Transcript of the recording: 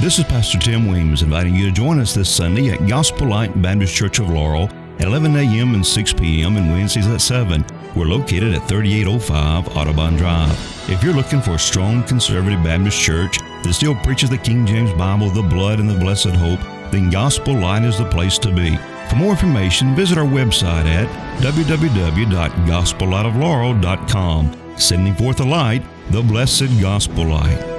This is Pastor Tim Weems inviting you to join us this Sunday at Gospel Light Baptist Church of Laurel at 11 a.m. and 6 p.m. and Wednesdays at 7. We're located at 3805 Audubon Drive. If you're looking for a strong conservative Baptist church that still preaches the King James Bible, the blood, and the blessed hope, then Gospel Light is the place to be. For more information, visit our website at www.gospellightoflaurel.com. Sending forth the light, the blessed Gospel Light.